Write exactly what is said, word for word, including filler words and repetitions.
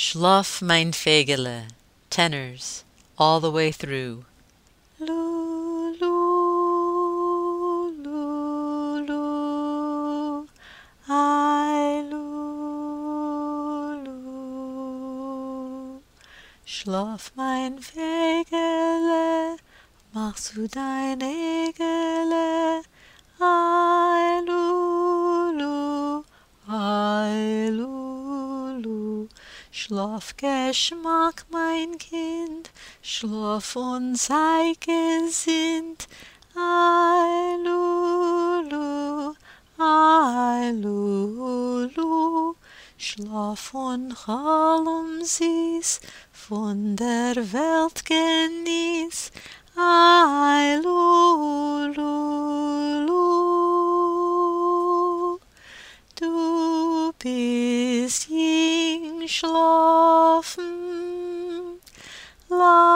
Schlaf mein Vögele, tenors, all the way through. Loo, loo, loo, loo, I loo, loo. Schlaf mein Vögele, machst du dein Egele, I loo, loo, I loo, loo. Schlaf Geschmack, mein Kind, schlaf und sei gesinnt, I loo, I loo. Schlaf und Chalom sieh's, von der Welt genieß, I loo. Du bist jing schlafen,